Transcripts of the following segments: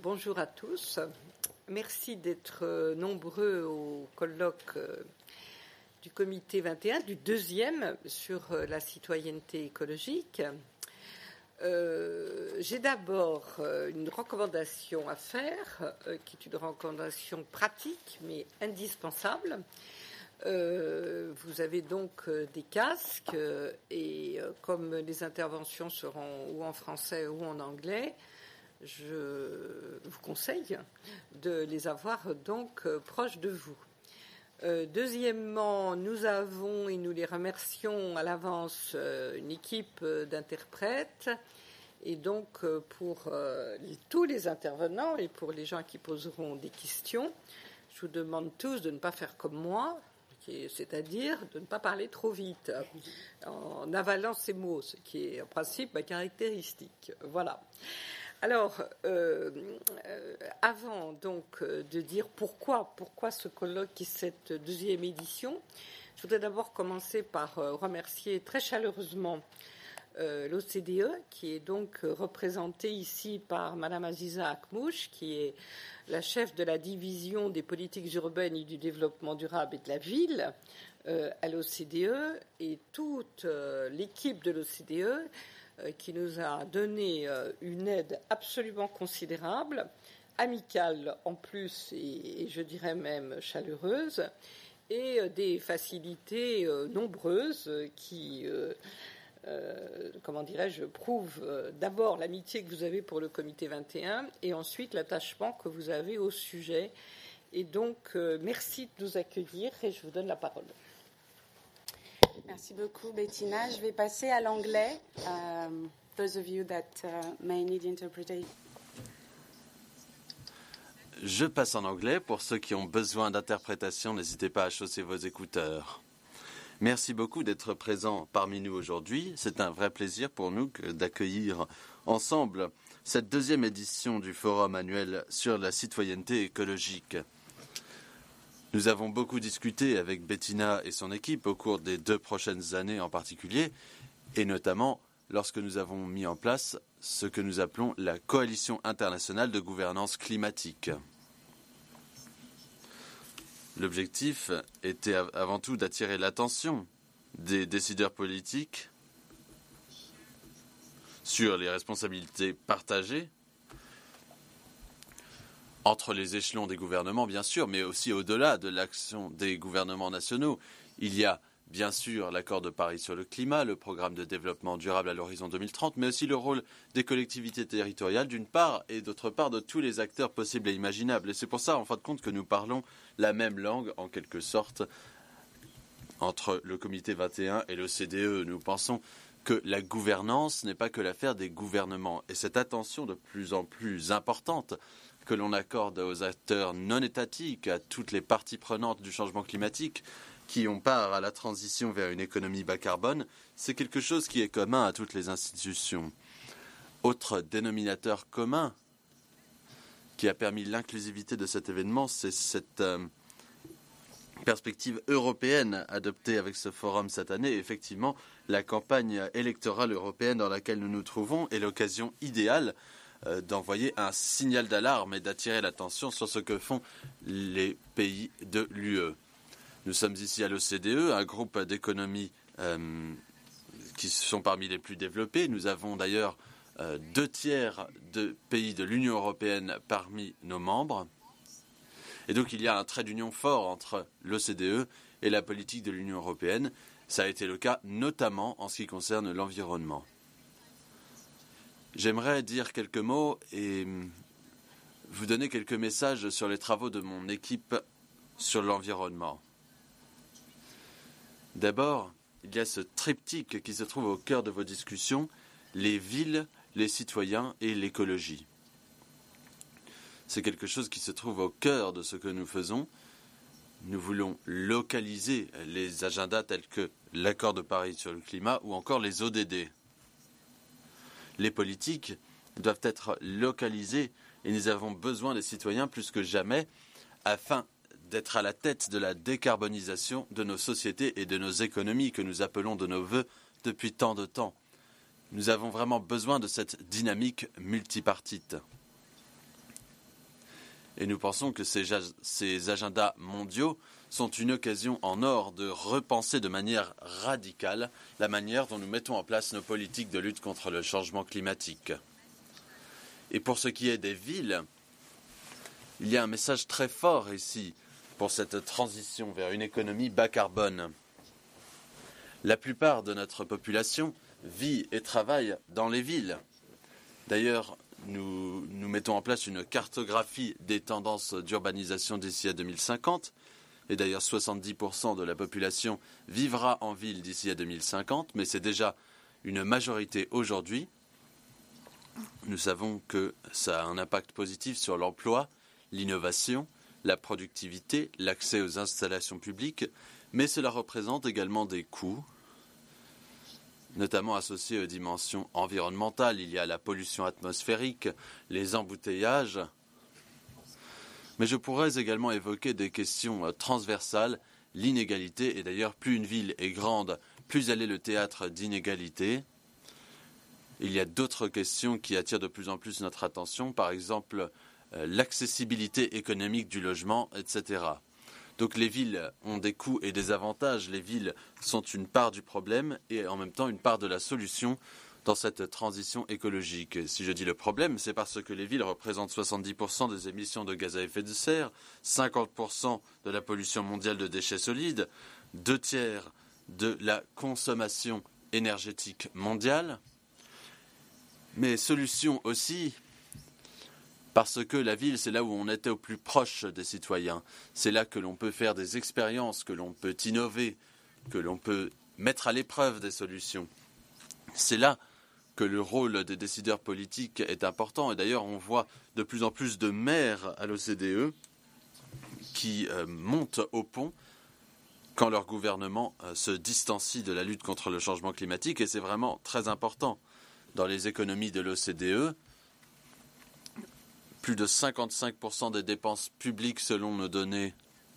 bonjour à tous. Merci d'être nombreux au colloque du comité 21, du deuxième sur la citoyenneté écologique. J'ai d'abord une recommandation à faire, qui est une recommandation pratique mais indispensable. Vous avez donc des casques et comme les interventions seront ou en français ou en anglais, je vous conseille de les avoir donc proches de vous. Deuxièmement, nous avons, et nous les remercions à l'avance, une équipe d'interprètes. Et donc, pour tous les intervenants et pour les gens qui poseront des questions, je vous demande tous de ne pas faire comme moi, c'est-à-dire de ne pas parler trop vite, en avalant ces mots, ce qui est en principe ma caractéristique. Voilà. Alors, avant donc de dire pourquoi ce colloque et cette deuxième édition, je voudrais d'abord commencer par remercier très chaleureusement l'OCDE, qui est donc représentée ici par Madame Aziza Akmouche, qui est la chef de la division des politiques urbaines et du développement durable et de la ville à l'OCDE, et toute l'équipe de l'OCDE qui nous a donné une aide absolument considérable, amicale en plus et je dirais même chaleureuse, et des facilités nombreuses qui, comment dirais-je, prouvent d'abord l'amitié que vous avez pour le comité 21 et ensuite l'attachement que vous avez au sujet. Et donc, merci de nous accueillir et je vous donne la parole. Merci beaucoup, Bettina. Je vais passer à l'anglais. Those of you that may need interpretation. Je passe en anglais. Pour ceux qui ont besoin d'interprétation, n'hésitez pas à chausser vos écouteurs. Merci beaucoup d'être présents parmi nous aujourd'hui. C'est un vrai plaisir pour nous d'accueillir ensemble cette deuxième édition du forum annuel sur la citoyenneté écologique. Nous avons beaucoup discuté avec Bettina et son équipe au cours des 2 prochaines années en particulier, et notamment lorsque nous avons mis en place ce que nous appelons la Coalition internationale de gouvernance climatique. L'objectif était avant tout d'attirer l'attention des décideurs politiques sur les responsabilités partagées entre les échelons des gouvernements, bien sûr, mais aussi au-delà de l'action des gouvernements nationaux. Il y a bien sûr l'accord de Paris sur le climat, le programme de développement durable à l'horizon 2030, mais aussi le rôle des collectivités territoriales d'une part et d'autre part de tous les acteurs possibles et imaginables. Et c'est pour ça, en fin de compte, que nous parlons la même langue, en quelque sorte, entre le comité 21 et l'OCDE. Nous pensons que la gouvernance n'est pas que l'affaire des gouvernements. Et cette attention de plus en plus importante que l'on accorde aux acteurs non étatiques, à toutes les parties prenantes du changement climatique qui ont part à la transition vers une économie bas carbone, c'est quelque chose qui est commun à toutes les institutions. Autre dénominateur commun qui a permis l'inclusivité de cet événement, c'est cette perspective européenne adoptée avec ce forum cette année. Effectivement, la campagne électorale européenne dans laquelle nous nous trouvons est l'occasion idéale d'envoyer un signal d'alarme et d'attirer l'attention sur ce que font les pays de l'UE. Nous sommes ici à l'OCDE, un groupe d'économies qui sont parmi les plus développés. Nous avons d'ailleurs 2 tiers de pays de l'Union européenne parmi nos membres. Et donc il y a un trait d'union fort entre l'OCDE et la politique de l'Union européenne. Ça a été le cas notamment en ce qui concerne l'environnement. J'aimerais dire quelques mots et vous donner quelques messages sur les travaux de mon équipe sur l'environnement. D'abord, il y a ce triptyque qui se trouve au cœur de vos discussions, les villes, les citoyens et l'écologie. C'est quelque chose qui se trouve au cœur de ce que nous faisons. Nous voulons localiser les agendas tels que l'accord de Paris sur le climat ou encore les ODD. Les politiques doivent être localisées et nous avons besoin des citoyens plus que jamais afin d'être à la tête de la décarbonisation de nos sociétés et de nos économies que nous appelons de nos vœux depuis tant de temps. Nous avons vraiment besoin de cette dynamique multipartite. Et nous pensons que ces agendas mondiaux sont une occasion en or de repenser de manière radicale la manière dont nous mettons en place nos politiques de lutte contre le changement climatique. Et pour ce qui est des villes, il y a un message très fort ici pour cette transition vers une économie bas carbone. La plupart de notre population vit et travaille dans les villes. D'ailleurs, nous mettons en place une cartographie des tendances d'urbanisation d'ici à 2050. Et d'ailleurs, 70% de la population vivra en ville d'ici à 2050, mais c'est déjà une majorité aujourd'hui. Nous savons que ça a un impact positif sur l'emploi, l'innovation, la productivité, l'accès aux installations publiques, mais cela représente également des coûts, notamment associés aux dimensions environnementales. Il y a la pollution atmosphérique, les embouteillages. Mais je pourrais également évoquer des questions transversales, l'inégalité, et d'ailleurs plus une ville est grande, plus elle est le théâtre d'inégalités. Il y a d'autres questions qui attirent de plus en plus notre attention, par exemple l'accessibilité économique du logement, etc. Donc les villes ont des coûts et des avantages. Les villes sont une part du problème et en même temps une part de la solution dans cette transition écologique. Et si je dis le problème, c'est parce que les villes représentent 70% des émissions de gaz à effet de serre, 50% de la pollution mondiale de déchets solides, 2/3 de la consommation énergétique mondiale. Mais solution aussi, parce que la ville, c'est là où on était au plus proche des citoyens. C'est là que l'on peut faire des expériences, que l'on peut innover, que l'on peut mettre à l'épreuve des solutions. C'est là que le rôle des décideurs politiques est important. Et d'ailleurs, on voit de plus en plus de maires à l'OCDE qui montent au pont quand leur gouvernement se distancie de la lutte contre le changement climatique. Et c'est vraiment très important. Dans les économies de l'OCDE, plus de 55% des dépenses publiques selon nos données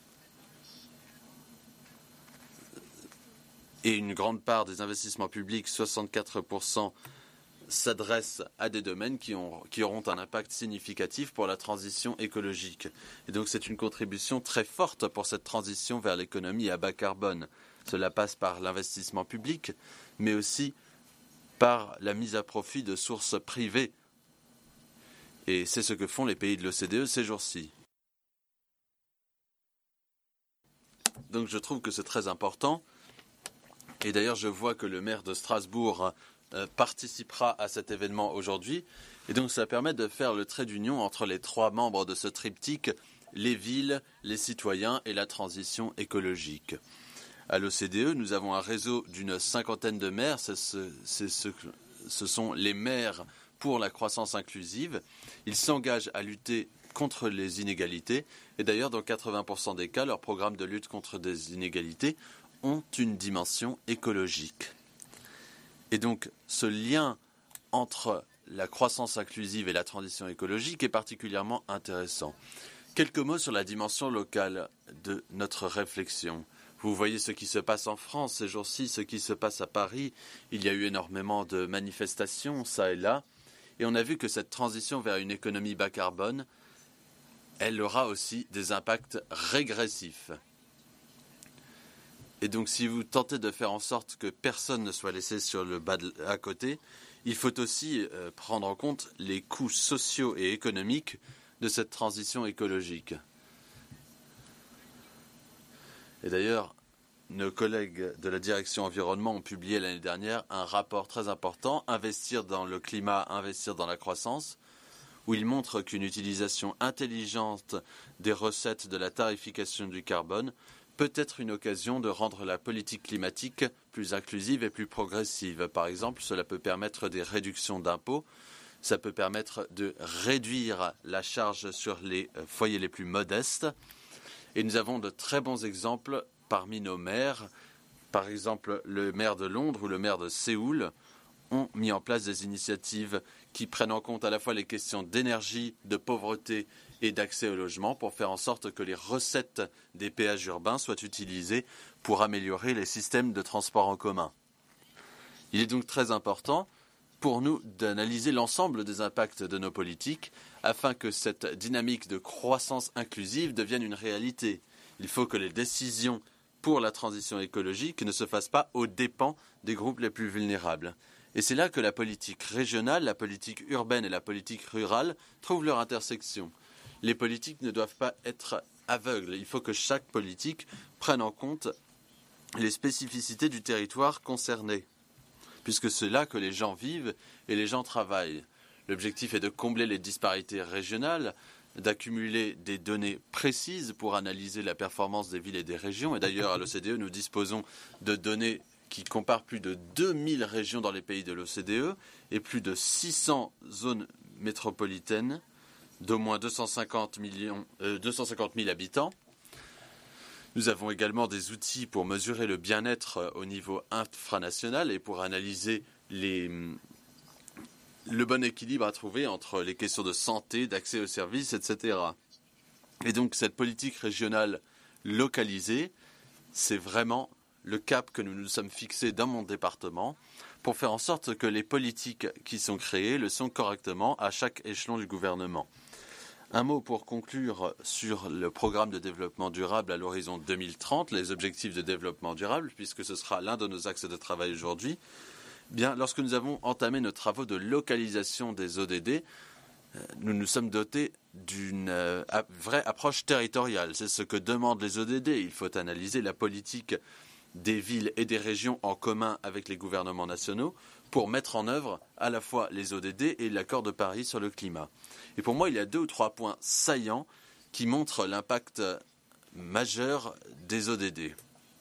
et une grande part des investissements publics, 64%, s'adressent à des domaines qui auront un impact significatif pour la transition écologique. Et donc c'est une contribution très forte pour cette transition vers l'économie à bas carbone. Cela passe par l'investissement public, mais aussi par la mise à profit de sources privées. Et c'est ce que font les pays de l'OCDE ces jours-ci. Donc je trouve que c'est très important. Et d'ailleurs, je vois que le maire de Strasbourg participera à cet événement aujourd'hui. Et donc ça permet de faire le trait d'union entre les trois membres de ce triptyque, les villes, les citoyens et la transition écologique. À l'OCDE, nous avons un réseau d'une 50aine de maires. Ce sont les maires pour la croissance inclusive. Ils s'engagent à lutter contre les inégalités. Et d'ailleurs, dans 80% des cas, leurs programmes de lutte contre des inégalités ont une dimension écologique. Et donc, ce lien entre la croissance inclusive et la transition écologique est particulièrement intéressant. Quelques mots sur la dimension locale de notre réflexion. Vous voyez ce qui se passe en France ces jours-ci, ce qui se passe à Paris. Il y a eu énormément de manifestations, ça et là. Et on a vu que cette transition vers une économie bas carbone, elle aura aussi des impacts régressifs. Et donc, si vous tentez de faire en sorte que personne ne soit laissé sur le bas à côté, il faut aussi prendre en compte les coûts sociaux et économiques de cette transition écologique. Et d'ailleurs, nos collègues de la direction environnement ont publié l'année dernière un rapport très important, Investir dans le climat, investir dans la croissance, où ils montrent qu'une utilisation intelligente des recettes de la tarification du carbone peut être une occasion de rendre la politique climatique plus inclusive et plus progressive. Par exemple, cela peut permettre des réductions d'impôts, ça peut permettre de réduire la charge sur les foyers les plus modestes. Et nous avons de très bons exemples parmi nos maires. Par exemple, le maire de Londres ou le maire de Séoul ont mis en place des initiatives qui prennent en compte à la fois les questions d'énergie, de pauvreté et d'accès au logement pour faire en sorte que les recettes des péages urbains soient utilisées pour améliorer les systèmes de transport en commun. Il est donc très important pour nous d'analyser l'ensemble des impacts de nos politiques afin que cette dynamique de croissance inclusive devienne une réalité. Il faut que les décisions pour la transition écologique ne se fassent pas aux dépens des groupes les plus vulnérables. Et c'est là que la politique régionale, la politique urbaine et la politique rurale trouvent leur intersection. Les politiques ne doivent pas être aveugles. Il faut que chaque politique prenne en compte les spécificités du territoire concerné, puisque c'est là que les gens vivent et les gens travaillent. L'objectif est de combler les disparités régionales, d'accumuler des données précises pour analyser la performance des villes et des régions. Et d'ailleurs, à l'OCDE, nous disposons de données qui comparent plus de 2000 régions dans les pays de l'OCDE et plus de 600 zones métropolitaines d'au moins 250 000 habitants. Nous avons également des outils pour mesurer le bien-être au niveau infranational et pour analyser le bon équilibre à trouver entre les questions de santé, d'accès aux services, etc. Et donc cette politique régionale localisée, c'est vraiment le cap que nous nous sommes fixés dans mon département pour faire en sorte que les politiques qui sont créées le sont correctement à chaque échelon du gouvernement. Un mot pour conclure sur le programme de développement durable à l'horizon 2030, les objectifs de développement durable, puisque ce sera l'un de nos axes de travail aujourd'hui. Bien, lorsque nous avons entamé nos travaux de localisation des ODD, nous nous sommes dotés d'une vraie approche territoriale. C'est ce que demandent les ODD. Il faut analyser la politique des villes et des régions en commun avec les gouvernements nationaux pour mettre en œuvre à la fois les ODD et l'accord de Paris sur le climat. Et pour moi, il y a 2 ou 3 points saillants qui montrent l'impact majeur des ODD.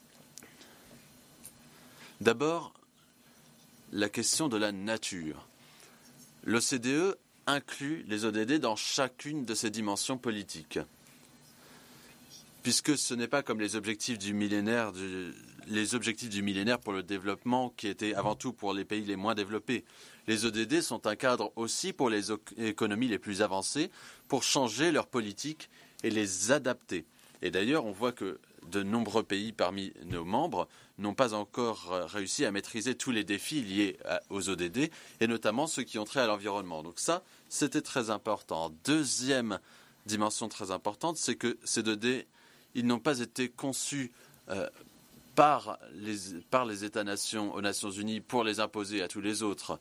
D'abord, la question de la nature. L'OCDE inclut les ODD dans chacune de ses dimensions politiques, puisque ce n'est pas comme les objectifs du millénaire pour le développement qui étaient avant tout pour les pays les moins développés. Les ODD sont un cadre aussi pour les économies les plus avancées pour changer leurs politiques et les adapter. Et d'ailleurs, on voit que de nombreux pays parmi nos membres n'ont pas encore réussi à maîtriser tous les défis liés aux ODD, et notamment ceux qui ont trait à l'environnement. Donc ça, c'était très important. Deuxième dimension très importante, c'est que ces ODD, ils n'ont pas été conçus par les États-nations aux Nations Unies pour les imposer à tous les autres.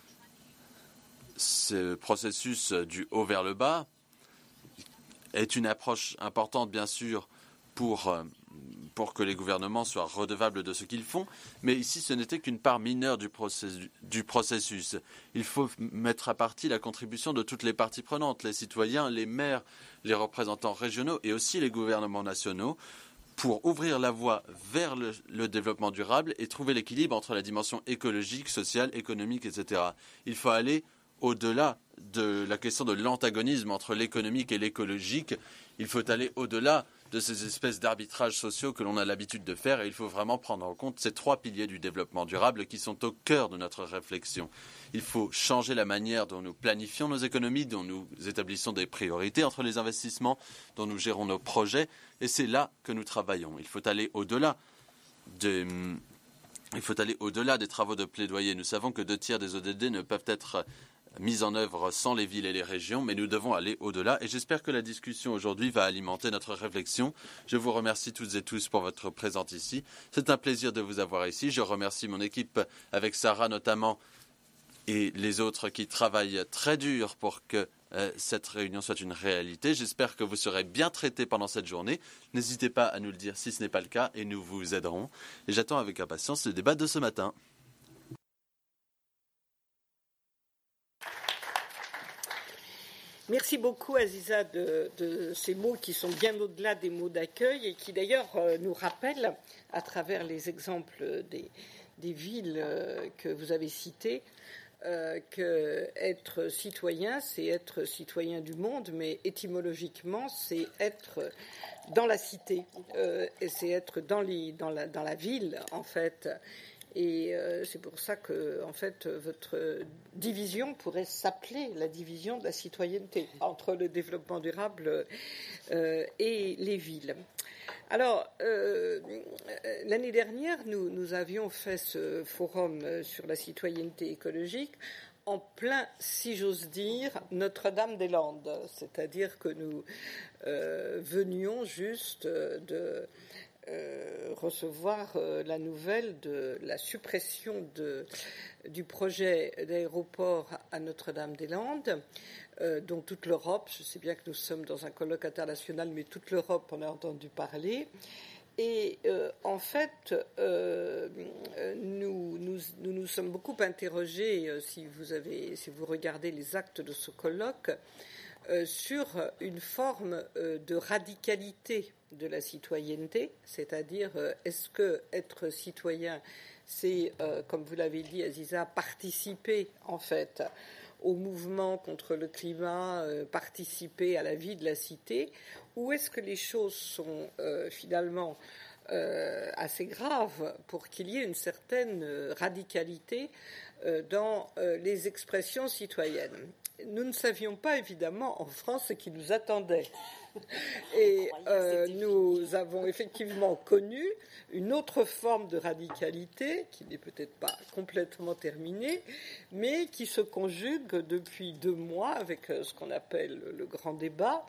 Ce processus du haut vers le bas est une approche importante, bien sûr, pour que les gouvernements soient redevables de ce qu'ils font, mais ici ce n'était qu'une part mineure du processus. Il faut mettre à partie la contribution de toutes les parties prenantes, les citoyens, les maires, les représentants régionaux et aussi les gouvernements nationaux, pour ouvrir la voie vers le développement durable et trouver l'équilibre entre la dimension écologique, sociale, économique, etc. Il faut aller au-delà de la question de l'antagonisme entre l'économique et l'écologique. Il faut aller au-delà de ces espèces d'arbitrages sociaux que l'on a l'habitude de faire, et il faut vraiment prendre en compte ces 3 piliers du développement durable qui sont au cœur de notre réflexion. Il faut changer la manière dont nous planifions nos économies, dont nous établissons des priorités entre les investissements, dont nous gérons nos projets, et c'est là que nous travaillons. Il faut aller au-delà des travaux de plaidoyer. Nous savons que 2 tiers des ODD ne peuvent être mise en œuvre sans les villes et les régions, mais nous devons aller au-delà et j'espère que la discussion aujourd'hui va alimenter notre réflexion. Je vous remercie toutes et tous pour votre présence ici. C'est un plaisir de vous avoir ici. Je remercie mon équipe avec Sarah notamment et les autres qui travaillent très dur pour que cette réunion soit une réalité. J'espère que vous serez bien traités pendant cette journée. N'hésitez pas à nous le dire si ce n'est pas le cas et nous vous aiderons. Et j'attends avec impatience le débat de ce matin. Merci beaucoup, Aziza, de ces mots qui sont bien au-delà des mots d'accueil et qui, d'ailleurs, nous rappellent, à travers les exemples des villes que vous avez citées, qu'être citoyen, c'est être citoyen du monde, mais étymologiquement, c'est être dans la cité, et c'est être dans la ville, en fait. Et c'est pour ça que, en fait, votre division pourrait s'appeler la division de la citoyenneté entre le développement durable et les villes. Alors, l'année dernière, nous avions fait ce forum sur la citoyenneté écologique en plein, si j'ose dire, Notre-Dame-des-Landes. C'est-à-dire que nous venions juste de recevoir la nouvelle de la suppression du projet d'aéroport à Notre-Dame-des-Landes, dont toute l'Europe, je sais bien que nous sommes dans un colloque international, mais toute l'Europe en a entendu parler. Et en fait, nous sommes beaucoup interrogés, si vous regardez les actes de ce colloque, sur une forme de radicalité de la citoyenneté, c'est-à-dire est-ce que être citoyen, c'est, comme vous l'avez dit, Aziza, participer en fait au mouvement contre le climat, participer à la vie de la cité, ou est-ce que les choses sont finalement assez graves pour qu'il y ait une certaine radicalité dans les expressions citoyennes? Nous ne savions pas évidemment en France ce qui nous attendait. Et nous avons effectivement connu une autre forme de radicalité qui n'est peut-être pas complètement terminée, mais qui se conjugue depuis 2 mois avec ce qu'on appelle le grand débat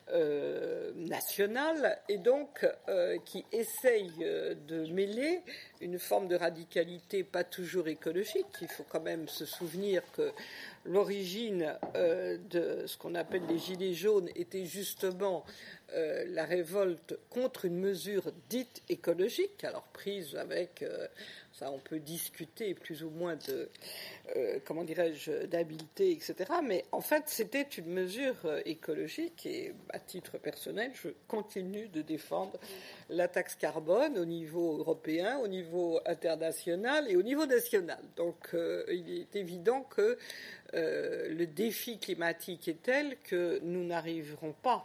national, et donc qui essaye de mêler une forme de radicalité pas toujours écologique. Il faut quand même se souvenir que l'origine de ce qu'on appelle les gilets jaunes était justement la révolte contre une mesure dite écologique, alors prise avec, ça on peut discuter plus ou moins de, comment dirais-je, d'habileté, etc. Mais en fait c'était une mesure écologique et à titre personnel je continue de défendre la taxe carbone au niveau européen, au niveau international et au niveau national. Donc il est évident que le défi climatique est tel que nous n'arriverons pas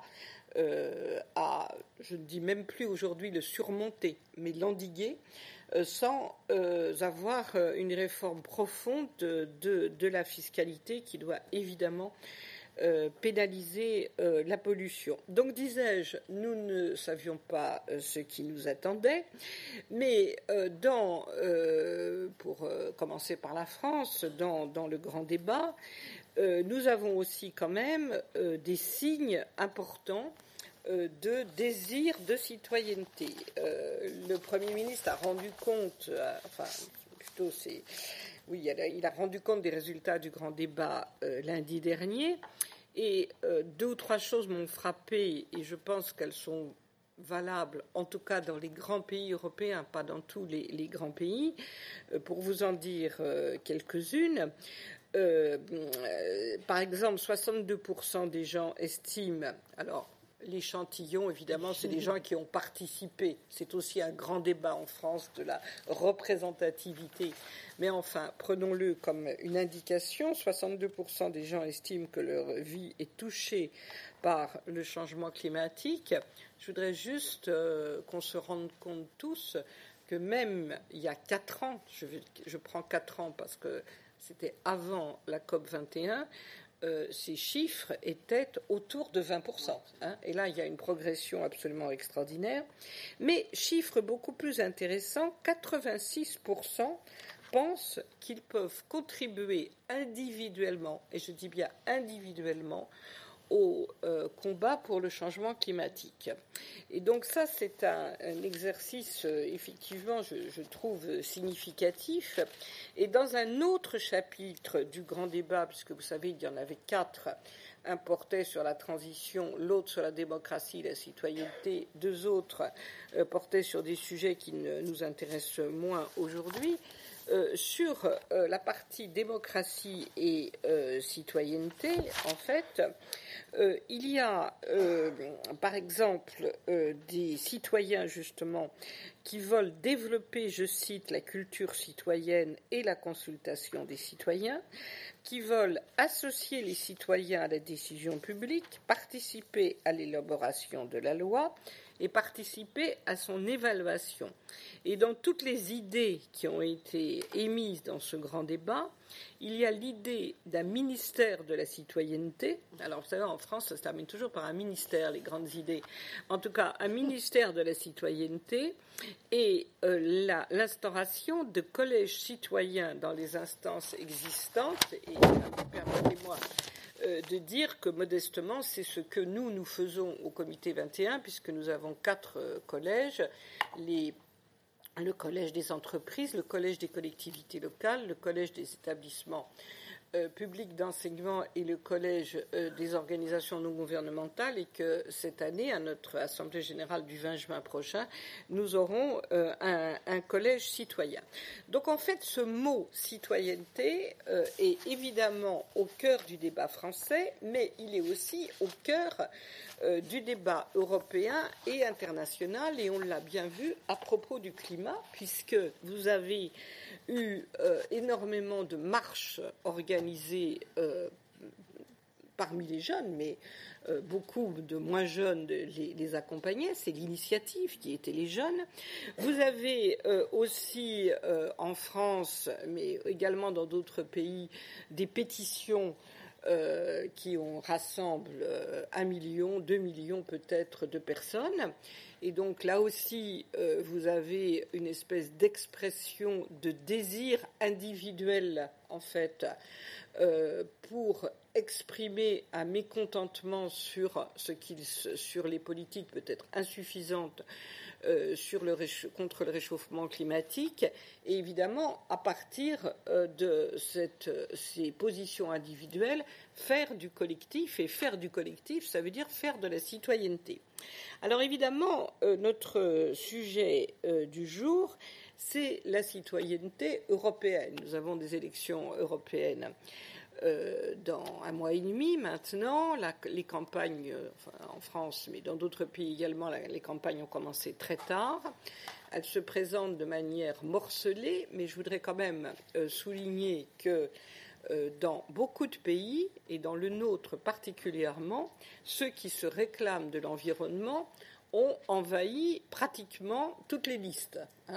à, je ne dis même plus aujourd'hui le surmonter, mais l'endiguer sans avoir une réforme profonde de la fiscalité qui doit évidemment pénaliser la pollution. Donc, disais-je, nous ne savions pas ce qui nous attendait, mais pour commencer par la France, dans le grand débat, nous avons aussi quand même des signes importants de désir de citoyenneté. Le Premier ministre a rendu compte, il a rendu compte des résultats du grand débat lundi dernier, et 2 ou 3 choses m'ont frappé, et je pense qu'elles sont valables, en tout cas dans les grands pays européens, pas dans tous les grands pays. Pour vous en dire quelques-unes, par exemple, 62% des gens estiment, alors l'échantillon, évidemment, c'est des gens qui ont participé. C'est aussi un grand débat en France de la représentativité. Mais enfin, prenons-le comme une indication. 62% des gens estiment que leur vie est touchée par le changement climatique. Je voudrais juste qu'on se rende compte tous que même il y a 4 ans, je prends 4 ans parce que c'était avant la COP 21, ces chiffres étaient autour de 20%. Et là, il y a une progression absolument extraordinaire. Mais chiffre beaucoup plus intéressant, 86% pensent qu'ils peuvent contribuer individuellement, et je dis bien individuellement, au combat pour le changement climatique. Et donc ça, c'est un exercice, effectivement, je trouve significatif. Et dans un autre chapitre du grand débat, puisque vous savez, il y en avait 4, un portait sur la transition, l'autre sur la démocratie et la citoyenneté, 2 autres portaient sur des sujets qui nous intéressent moins aujourd'hui. Sur la partie démocratie et citoyenneté, en fait, il y a, par exemple, des citoyens, justement, qui veulent développer, je cite, la culture citoyenne et la consultation des citoyens, qui veulent associer les citoyens à la décision publique, participer à l'élaboration de la loi et participer à son évaluation. Et dans toutes les idées qui ont été émises dans ce grand débat, il y a l'idée d'un ministère de la citoyenneté. Alors, vous savez, en France, ça se termine toujours par un ministère, les grandes idées. En tout cas, un ministère de la citoyenneté et l'instauration de collèges citoyens dans les instances existantes. Et permettez-moi de dire que, modestement, c'est ce que nous faisons au Comité 21, puisque nous avons 4 collèges, le collège des entreprises, le collège des collectivités locales, le collège des établissements publics d'enseignement et le collège des organisations non gouvernementales, et que cette année, à notre Assemblée générale du 20 juin prochain, nous aurons un collège citoyen. Donc en fait, ce mot citoyenneté est évidemment au cœur du débat français, mais il est aussi au cœur du débat européen et international, et on l'a bien vu à propos du climat, puisque vous avez eu énormément de marches organisées parmi les jeunes, mais beaucoup de moins jeunes les accompagnaient. C'est l'initiative qui était les jeunes. Vous avez aussi en France, mais également dans d'autres pays, des pétitions qui rassemblent 1 million, 2 millions peut-être de personnes. Et donc là aussi, vous avez une espèce d'expression de désir individuel, en fait, pour exprimer un mécontentement sur les politiques peut-être insuffisantes contre le réchauffement climatique, et évidemment, à partir de ces positions individuelles, faire du collectif, et faire du collectif, ça veut dire faire de la citoyenneté. Alors évidemment, notre sujet du jour, c'est la citoyenneté européenne. Nous avons des élections européennes dans 1 mois et demi maintenant. Les campagnes, en France, mais dans d'autres pays également, les campagnes ont commencé très tard. Elles se présentent de manière morcelée, mais je voudrais quand même souligner que dans beaucoup de pays, et dans le nôtre particulièrement, ceux qui se réclament de l'environnement ont envahi pratiquement toutes les listes,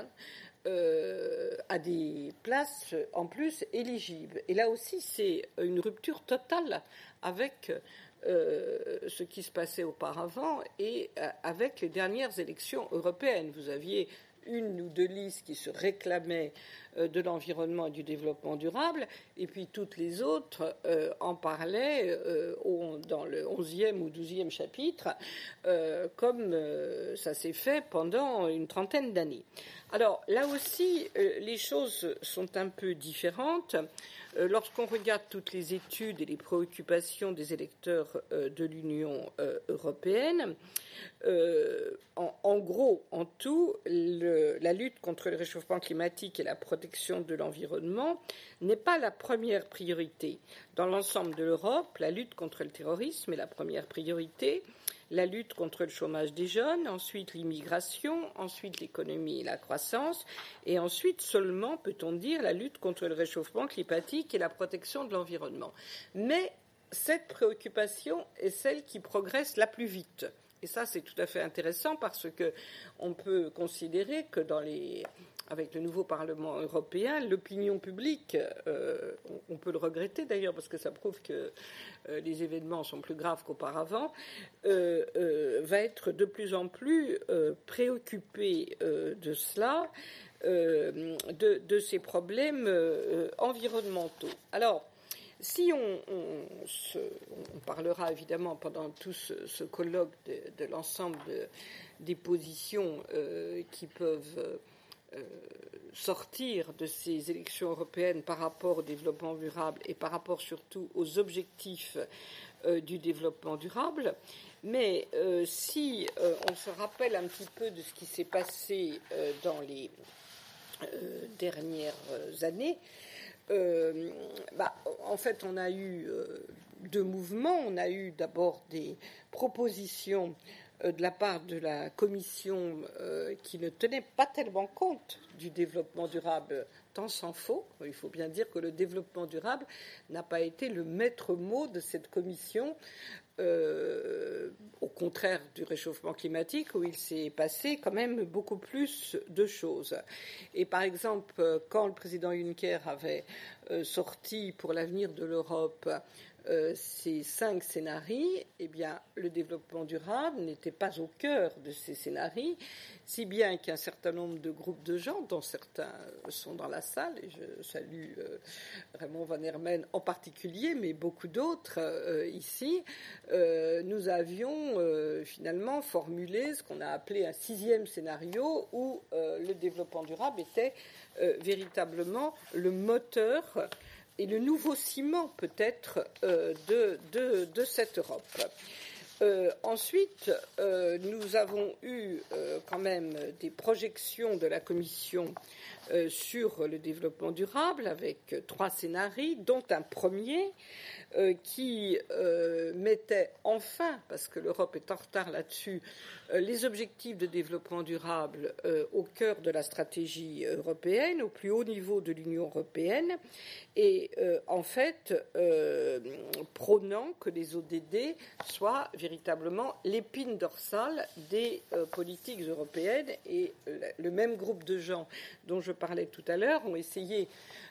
à des places en plus éligibles. Et là aussi, c'est une rupture totale avec ce qui se passait auparavant et avec les dernières élections européennes. Vous aviez 1 ou 2 listes qui se réclamaient de l'environnement et du développement durable, et puis toutes les autres en parlaient dans le 11e ou 12e chapitre, comme ça s'est fait pendant une trentaine d'années. Alors là aussi, les choses sont un peu différentes. Lorsqu'on regarde toutes les études et les préoccupations des électeurs de l'Union européenne, en gros, en tout, la lutte contre le réchauffement climatique et la protection de l'environnement n'est pas la première priorité. Dans l'ensemble de l'Europe, la lutte contre le terrorisme est la première priorité, la lutte contre le chômage des jeunes, ensuite l'immigration, ensuite l'économie et la croissance, et ensuite seulement, peut-on dire, la lutte contre le réchauffement climatique et la protection de l'environnement. Mais cette préoccupation est celle qui progresse la plus vite. Et ça, c'est tout à fait intéressant parce qu'on peut considérer que avec le nouveau Parlement européen, l'opinion publique, on peut le regretter d'ailleurs parce que ça prouve que les événements sont plus graves qu'auparavant, va être de plus en plus préoccupée de cela, de ces problèmes environnementaux. Alors, si on parlera évidemment pendant tout ce colloque de l'ensemble des positions qui peuvent sortir de ces élections européennes par rapport au développement durable et par rapport surtout aux objectifs du développement durable. Mais si on se rappelle un petit peu de ce qui s'est passé dans les dernières années, en fait, on a eu 2 mouvements. On a eu d'abord des propositions de la part de la Commission qui ne tenait pas tellement compte du développement durable, tant s'en faut. Il faut bien dire que le développement durable n'a pas été le maître mot de cette Commission, au contraire du réchauffement climatique, où il s'est passé quand même beaucoup plus de choses. Et par exemple, quand le président Juncker avait sorti pour l'avenir de l'Europe ces 5 scénarios, eh bien, le développement durable n'était pas au cœur de ces scénarios, si bien qu'un certain nombre de groupes de gens, dont certains sont dans la salle, et je salue Raymond Van Hermen en particulier, mais beaucoup d'autres ici, nous avions finalement formulé ce qu'on a appelé un 6e scénario où le développement durable était véritablement le moteur et le nouveau ciment peut-être de cette Europe. Ensuite, nous avons eu quand même des projections de la Commission sur le développement durable avec 3 scénarios, dont un premier qui mettait enfin, parce que l'Europe est en retard là-dessus, les objectifs de développement durable au cœur de la stratégie européenne, au plus haut niveau de l'Union européenne, et en fait prônant que les ODD soient véritablement l'épine dorsale des politiques européennes. Et le même groupe de gens dont je parlais tout à l'heure ont essayé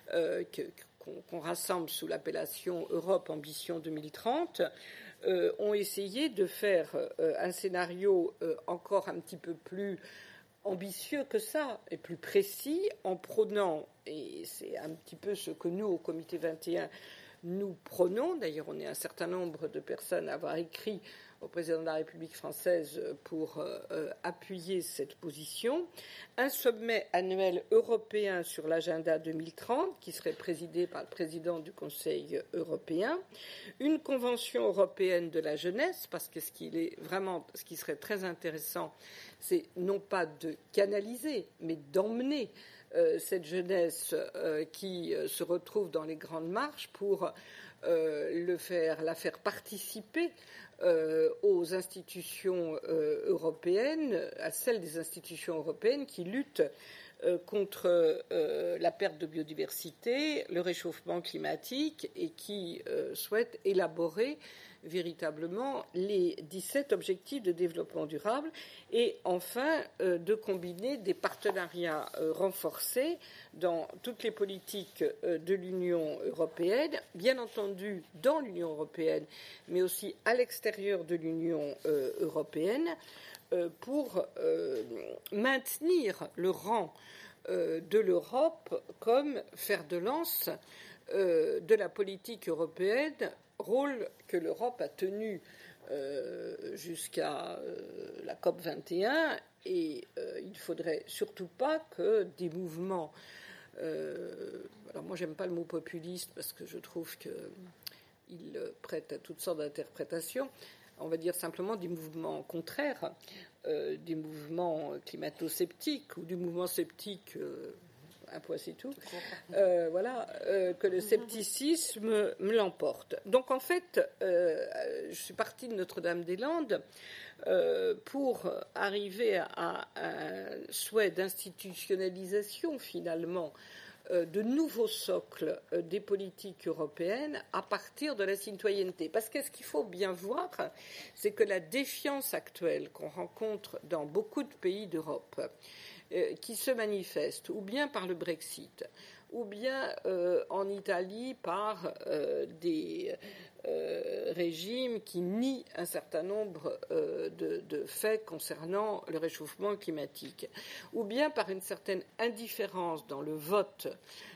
qu'on rassemble sous l'appellation Europe Ambition 2030, ont essayé de faire un scénario encore un petit peu plus ambitieux que ça et plus précis, en prônant, et c'est un petit peu ce que nous, au Comité 21, nous prônons. D'ailleurs, on est un certain nombre de personnes à avoir écrit au président de la République française pour appuyer cette position. Un sommet annuel européen sur l'agenda 2030 qui serait présidé par le président du Conseil européen. Une convention européenne de la jeunesse, parce que ce qui serait très intéressant, c'est non pas de canaliser, mais d'emmener cette jeunesse qui se retrouve dans les grandes marches pour la faire participer aux institutions européennes, à celles des institutions européennes qui luttent contre la perte de biodiversité, le réchauffement climatique et qui souhaitent élaborer véritablement les 17 objectifs de développement durable et enfin de combiner des partenariats renforcés dans toutes les politiques de l'Union européenne, bien entendu dans l'Union européenne, mais aussi à l'extérieur de l'Union européenne, pour maintenir le rang de l'Europe comme fer de lance de la politique européenne, rôle que l'Europe a tenu jusqu'à la COP 21, et il ne faudrait surtout pas que des mouvements, alors moi j'aime pas le mot populiste parce que je trouve qu'il prête à toutes sortes d'interprétations, on va dire simplement des mouvements contraires, des mouvements climato-sceptiques ou du mouvement sceptique, un point c'est tout, que le scepticisme me l'emporte. Donc en fait, je suis partie de Notre-Dame-des-Landes pour arriver à un souhait d'institutionnalisation finalement de nouveaux socles des politiques européennes à partir de la citoyenneté. Parce que ce qu'il faut bien voir, c'est que la défiance actuelle qu'on rencontre dans beaucoup de pays d'Europe, qui se manifeste ou bien par le Brexit, ou bien en Italie par des régimes qui nient un certain nombre de faits concernant le réchauffement climatique, ou bien par une certaine indifférence dans le vote,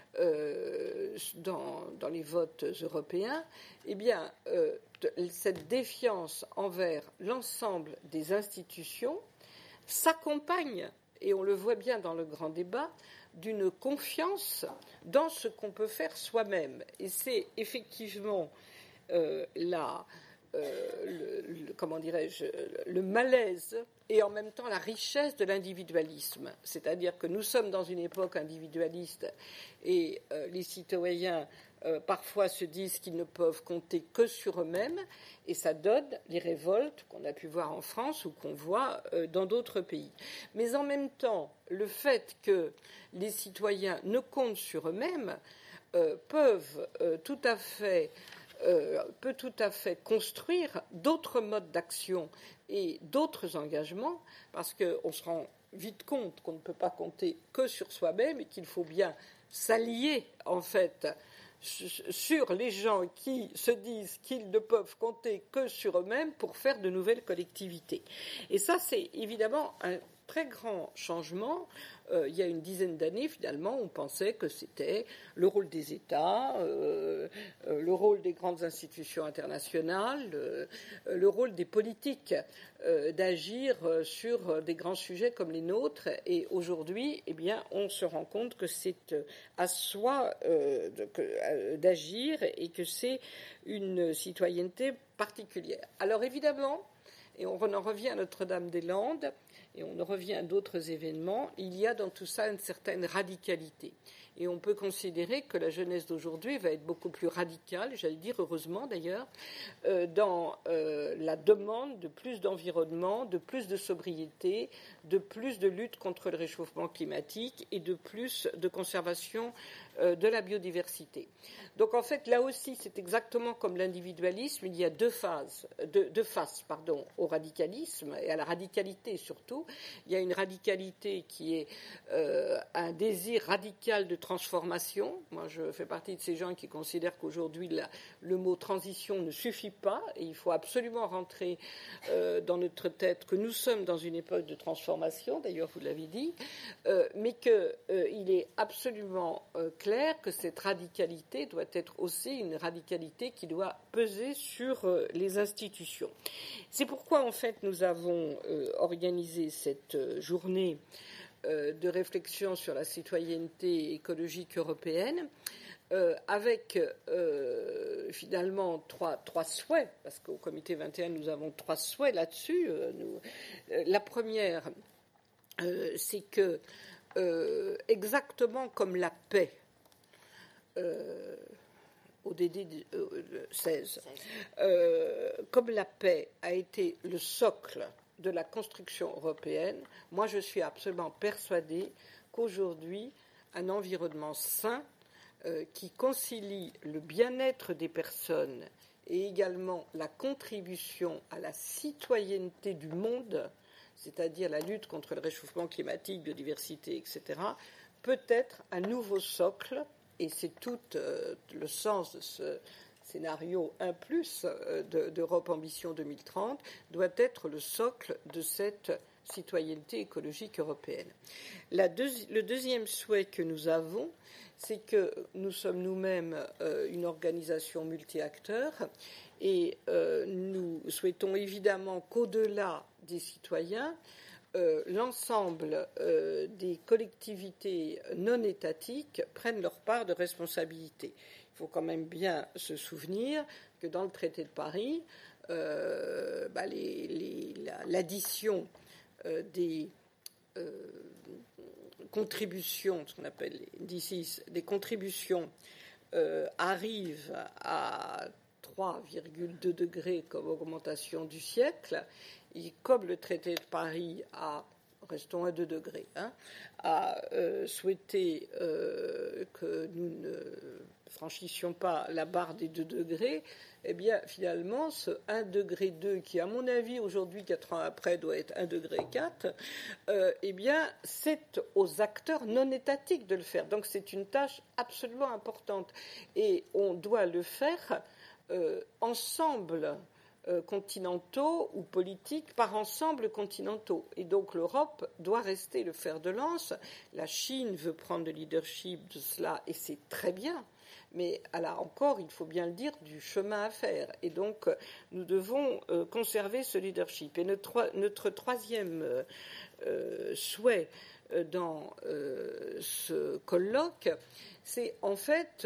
dans les votes européens, eh bien, cette défiance envers l'ensemble des institutions s'accompagne, et on le voit bien dans le grand débat, d'une confiance dans ce qu'on peut faire soi-même. Et c'est effectivement le malaise et en même temps la richesse de l'individualisme. C'est-à-dire que nous sommes dans une époque individualiste et les citoyens parfois se disent qu'ils ne peuvent compter que sur eux-mêmes, et ça donne les révoltes qu'on a pu voir en France ou qu'on voit dans d'autres pays. Mais en même temps, le fait que les citoyens ne comptent sur eux-mêmes peut tout à fait construire d'autres modes d'action et d'autres engagements, parce qu'on se rend vite compte qu'on ne peut pas compter que sur soi-même et qu'il faut bien s'allier, en fait, sur les gens qui se disent qu'ils ne peuvent compter que sur eux-mêmes pour faire de nouvelles collectivités. Et ça, c'est évidemment un très grand changement. Il y a une dizaine d'années, finalement, on pensait que c'était le rôle des États, le rôle des grandes institutions internationales, le rôle des politiques d'agir sur des grands sujets comme les nôtres. Et aujourd'hui, eh bien, on se rend compte que c'est à soi d'agir et que c'est une citoyenneté particulière. Alors évidemment, et on en revient à Notre-Dame-des-Landes, et on revient à d'autres événements, il y a dans tout ça une certaine radicalité. Et on peut considérer que la jeunesse d'aujourd'hui va être beaucoup plus radicale, j'allais dire heureusement d'ailleurs, dans la demande de plus d'environnement, de plus de sobriété, de plus de lutte contre le réchauffement climatique et de plus de conservation de la biodiversité. Donc en fait, là aussi, c'est exactement comme l'individualisme, il y a deux faces au radicalisme et à la radicalité surtout. Il y a une radicalité qui est un désir radical de transformation. Moi, je fais partie de ces gens qui considèrent qu'aujourd'hui, le mot transition ne suffit pas et il faut absolument rentrer dans notre tête que nous sommes dans une époque de transformation, d'ailleurs vous l'avez dit, mais qu'il est absolument clair que cette radicalité doit être aussi une radicalité qui doit peser sur les institutions. C'est pourquoi, en fait, nous avons organisé cette journée de réflexion sur la citoyenneté écologique européenne, avec finalement trois souhaits, parce qu'au comité 21, nous avons 3 souhaits là-dessus. La première, c'est que, exactement comme la paix, ODD 16, comme la paix a été le socle de la construction européenne, moi je suis absolument persuadée qu'aujourd'hui, un environnement sain qui concilie le bien-être des personnes et également la contribution à la citoyenneté du monde, c'est-à-dire la lutte contre le réchauffement climatique, biodiversité, etc., peut être un nouveau socle, et c'est tout le sens de ce scénario 1+, d'Europe Ambition 2030, doit être le socle de cette citoyenneté écologique européenne. Le deuxième souhait que nous avons, c'est que nous sommes nous-mêmes une organisation multi-acteurs et nous souhaitons évidemment qu'au-delà des citoyens, l'ensemble des collectivités non étatiques prennent leur part de responsabilité. Il faut quand même bien se souvenir que dans le traité de Paris, l'addition des contributions, ce qu'on appelle les indices, des contributions arrive à 3,2 degrés comme augmentation du siècle, et comme le traité de Paris restons à 2 degrés, a souhaité que nous ne franchissions pas la barre des 2 degrés, eh bien, finalement, ce 1,2 degré qui, à mon avis, aujourd'hui, 4 ans après, doit être 1,4 degré, eh bien, c'est aux acteurs non étatiques de le faire. Donc, c'est une tâche absolument importante. Et on doit le faire ensemble, continentaux ou politiques, par ensemble continentaux. Et donc l'Europe doit rester le fer de lance. La Chine veut prendre le leadership de cela et c'est très bien. Mais là encore, il faut bien le dire, du chemin à faire. Et donc, nous devons conserver ce leadership. Et notre troisième souhait dans ce colloque, c'est en fait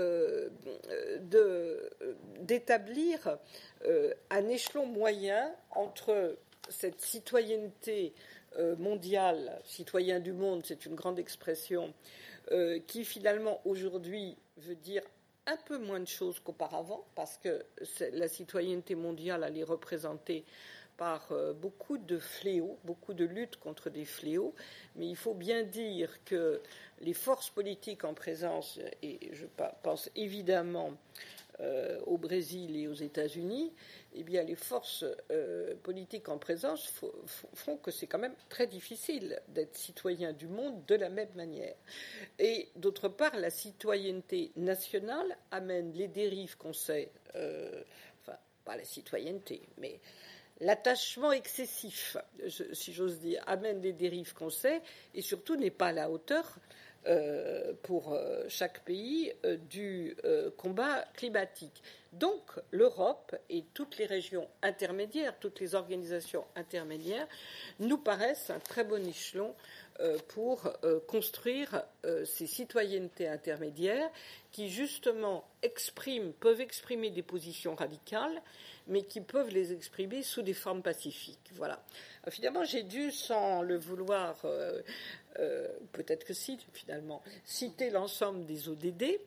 d'établir un échelon moyen entre cette citoyenneté mondiale, citoyen du monde, c'est une grande expression, qui finalement aujourd'hui veut dire un peu moins de choses qu'auparavant, parce que la citoyenneté mondiale, elle est représentée par beaucoup de fléaux, beaucoup de luttes contre des fléaux, mais il faut bien dire que les forces politiques en présence, et je pense évidemment au Brésil et aux États-Unis, eh bien, les forces politiques en présence font que c'est quand même très difficile d'être citoyen du monde de la même manière. Et d'autre part, la citoyenneté nationale amène les dérives qu'on sait, enfin, pas la citoyenneté, mais l'attachement excessif, si j'ose dire, amène les dérives qu'on sait et surtout n'est pas à la hauteur pour chaque pays du combat climatique. Donc l'Europe et toutes les régions intermédiaires, toutes les organisations intermédiaires nous paraissent un très bon échelon pour construire ces citoyennetés intermédiaires qui justement peuvent exprimer des positions radicales, mais qui peuvent les exprimer sous des formes pacifiques. Voilà. Finalement, j'ai dû, sans le vouloir, peut-être que si, finalement, citer l'ensemble des ODD,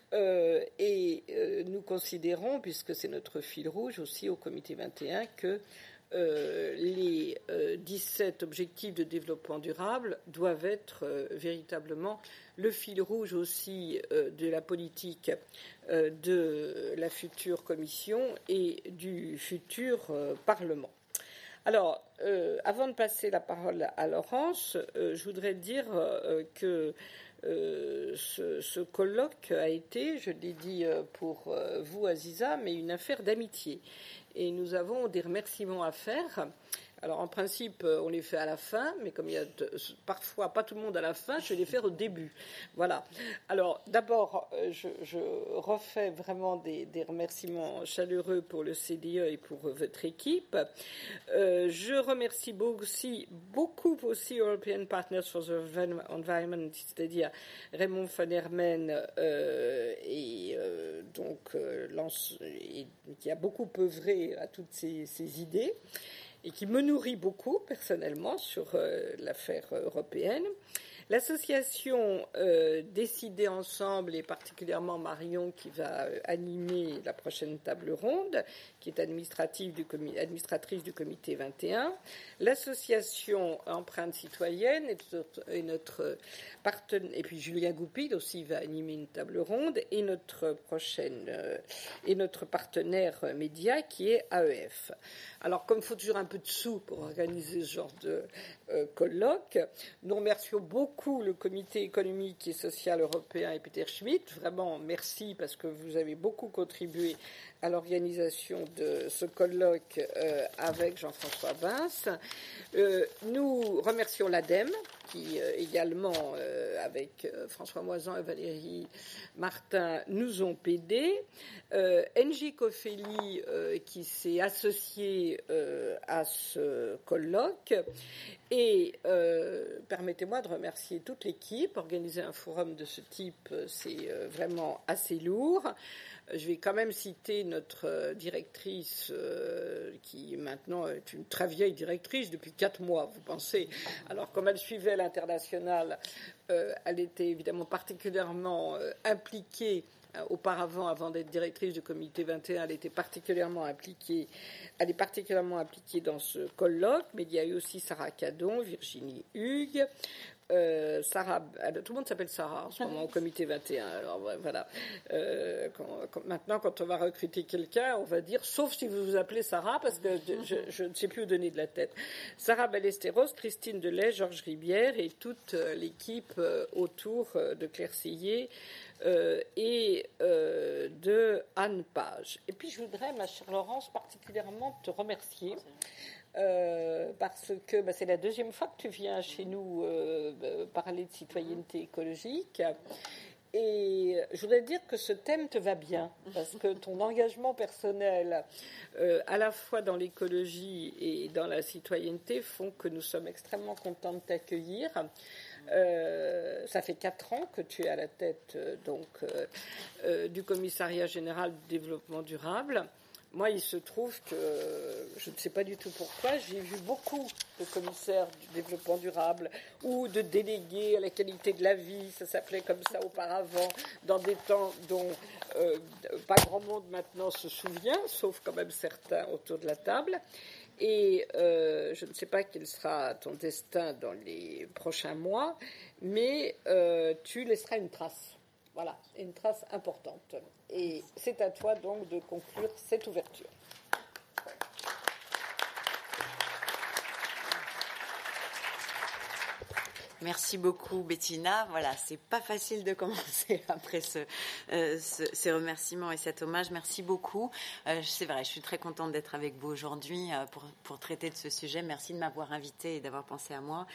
et nous considérons, puisque c'est notre fil rouge aussi au Comité 21, que les 17 objectifs de développement durable doivent être véritablement le fil rouge aussi de la politique de la future Commission et du futur Parlement. Alors, avant de passer la parole à Laurence, je voudrais dire que ce colloque a été, je l'ai dit pour vous, Aziza, mais une affaire d'amitié. Et nous avons des remerciements à faire. Alors, en principe, on les fait à la fin, mais comme il y a parfois pas tout le monde à la fin, je vais les faire au début. Voilà. Alors, d'abord, je refais vraiment des remerciements chaleureux pour le CDE et pour votre équipe. Je remercie beaucoup aussi European Partners for the Environment, c'est-à-dire Raymond van Hermen, qui a beaucoup œuvré à toutes ces idées, et qui me nourrit beaucoup personnellement sur l'affaire européenne. L'association Décider ensemble, et particulièrement Marion qui va animer la prochaine table ronde, qui est administratrice du comité 21. L'association Empreinte citoyenne et notre partenaire, et puis Julien Goupil aussi va animer une table ronde, et notre partenaire média qui est AEF. Alors, comme il faut toujours un peu de sous pour organiser ce genre de colloque, nous remercions beaucoup le Comité économique et social européen et Peter Schmidt. Vraiment, merci parce que vous avez beaucoup contribué à l'organisation de ce colloque avec Jean-François Vince. Nous remercions l'ADEME qui également, avec François Moisan et Valérie Martin, nous ont aidés. Engie Coffelli qui s'est associé à ce colloque. Et permettez-moi de remercier toute l'équipe. Organiser un forum de ce type, c'est vraiment assez lourd. Je vais quand même citer notre directrice, qui maintenant est une très vieille directrice depuis 4 mois, vous pensez. Alors, comme elle suivait l'international, elle était évidemment particulièrement impliquée. Auparavant, avant d'être directrice du comité 21, elle est particulièrement impliquée dans ce colloque, mais il y a eu aussi Sarah Cadon, Virginie Hugues, Sarah, tout le monde s'appelle Sarah en ce moment au comité 21. Alors voilà. Maintenant, quand on va recruter quelqu'un, on va dire, sauf si vous vous appelez Sarah, parce que je ne sais plus où donner de la tête. Sarah Ballesteros, Christine Delay, Georges Ribière et toute l'équipe autour de Claire Seillet et de Anne Page. Et puis je voudrais, ma chère Laurence, particulièrement te remercier. Parce que c'est la deuxième fois que tu viens chez nous parler de citoyenneté écologique. Et je voudrais dire que ce thème te va bien, parce que ton engagement personnel, à la fois dans l'écologie et dans la citoyenneté, font que nous sommes extrêmement contents de t'accueillir. Ça fait 4 ans que tu es à la tête du commissariat général du développement durable. Moi, il se trouve que, je ne sais pas du tout pourquoi, j'ai vu beaucoup de commissaires du développement durable ou de délégués à la qualité de la vie, ça s'appelait comme ça auparavant, dans des temps dont pas grand monde maintenant se souvient, sauf quand même certains autour de la table. Et je ne sais pas quel sera ton destin dans les prochains mois, mais tu laisseras une trace. Voilà, une trace importante. Et c'est à toi donc de conclure cette ouverture. Merci beaucoup, Bettina. Voilà, c'est pas facile de commencer après ces remerciements et cet hommage. Merci beaucoup. C'est vrai, je suis très contente d'être avec vous aujourd'hui pour traiter de ce sujet. Merci de m'avoir invitée et d'avoir pensé à moi.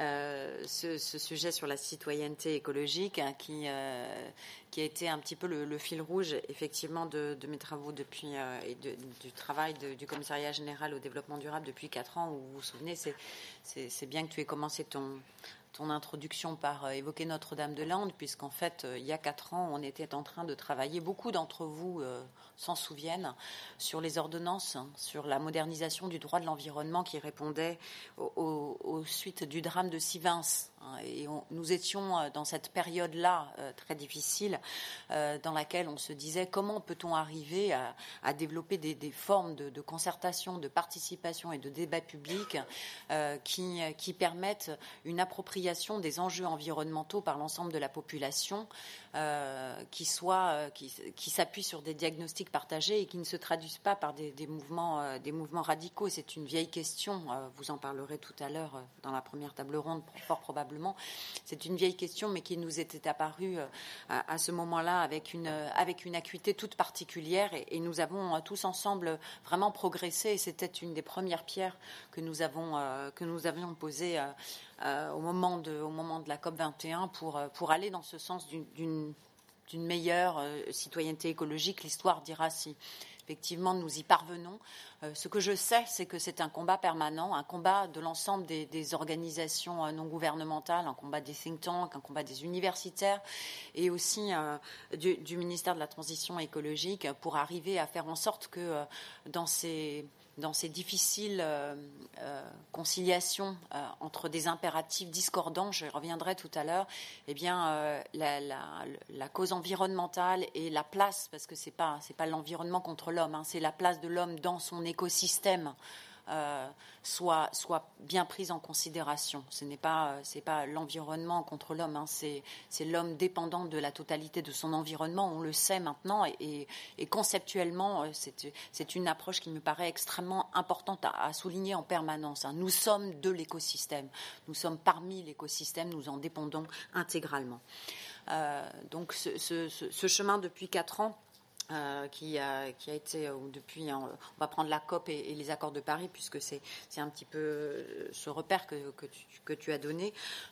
Ce sujet sur la citoyenneté écologique qui a été un petit peu le fil rouge, effectivement, de mes travaux depuis et du travail du Commissariat général au développement durable depuis 4 ans. Où vous vous souvenez, c'est bien que tu aies commencé ton introduction par évoquer Notre-Dame-de-Lande, puisqu'en fait, il y a 4 ans, on était en train de travailler, beaucoup d'entre vous s'en souviennent, sur les ordonnances, sur la modernisation du droit de l'environnement qui répondait aux suites du drame de Sivins. Et nous étions dans cette période-là très difficile, dans laquelle on se disait comment peut-on arriver à développer des formes de concertation, de participation et de débat public qui permettent une appropriation des enjeux environnementaux par l'ensemble de la population, qui s'appuient sur des diagnostics partagés et qui ne se traduisent pas par des mouvements radicaux. C'est une vieille question, vous en parlerez tout à l'heure dans la première table ronde, fort probablement. C'est une vieille question, mais qui nous était apparue à ce moment-là avec une acuité toute particulière, et nous avons tous ensemble vraiment progressé, et c'était une des premières pierres que nous avions posées au moment de la COP21 pour aller dans ce sens d'une meilleure citoyenneté écologique. L'histoire dira si effectivement nous y parvenons. Ce que je sais, c'est que c'est un combat permanent, un combat de l'ensemble des organisations non gouvernementales, un combat des think tanks, un combat des universitaires et aussi du ministère de la Transition écologique, pour arriver à faire en sorte que dans ces difficiles conciliations entre des impératifs discordants, je reviendrai tout à l'heure, eh bien, la cause environnementale et la place, parce que c'est pas l'environnement contre l'homme, hein, c'est la place de l'homme dans son écosystème, soit bien prise en considération. Ce n'est pas l'environnement contre l'homme, hein, c'est l'homme dépendant de la totalité de son environnement. On le sait maintenant, et conceptuellement, c'est une approche qui me paraît extrêmement importante à souligner en permanence, hein. Nous sommes de l'écosystème, nous sommes parmi l'écosystème, nous en dépendons intégralement. Donc ce chemin depuis 4 ans, qui a été depuis, on va prendre la COP et les accords de Paris, puisque c'est un petit peu ce repère que tu as donné,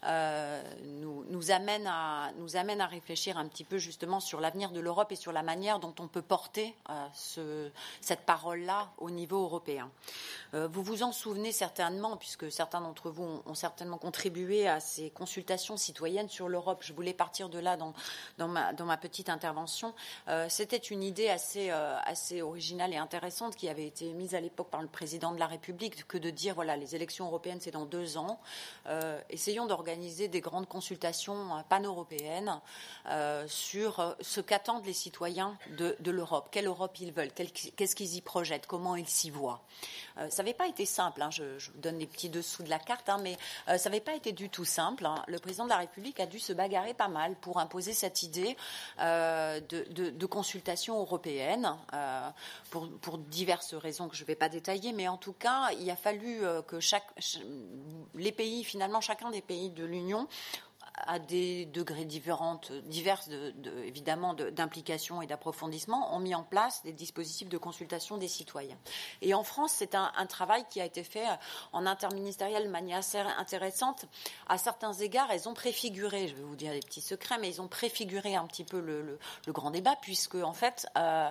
nous amène à réfléchir un petit peu justement sur l'avenir de l'Europe et sur la manière dont on peut porter cette parole-là au niveau européen. Vous vous en souvenez certainement, puisque certains d'entre vous ont certainement contribué à ces consultations citoyennes sur l'Europe. Je voulais partir de là dans ma petite intervention. C'était une idée assez originale et intéressante qui avait été mise à l'époque par le président de la République, que de dire, voilà, les élections européennes, c'est dans 2 ans. Essayons d'organiser des grandes consultations pan-européennes sur ce qu'attendent les citoyens de l'Europe. Quelle Europe ils veulent, qu'est-ce qu'ils y projettent, comment ils s'y voient. Ça n'avait pas été simple, hein, je vous donne les petits dessous de la carte, hein, mais ça n'avait pas été du tout simple, hein. Le président de la République a dû se bagarrer pas mal pour imposer cette idée de consultation européenne, pour diverses raisons que je ne vais pas détailler, mais en tout cas, il a fallu que les pays, finalement, chacun des pays de l'Union, à des degrés divers évidemment d'implication et d'approfondissement, ont mis en place des dispositifs de consultation des citoyens. Et en France, c'est un travail qui a été fait en interministériel de manière assez intéressante. À certains égards, elles ont préfiguré, je vais vous dire des petits secrets, mais ils ont préfiguré un petit peu le grand débat, puisque en fait,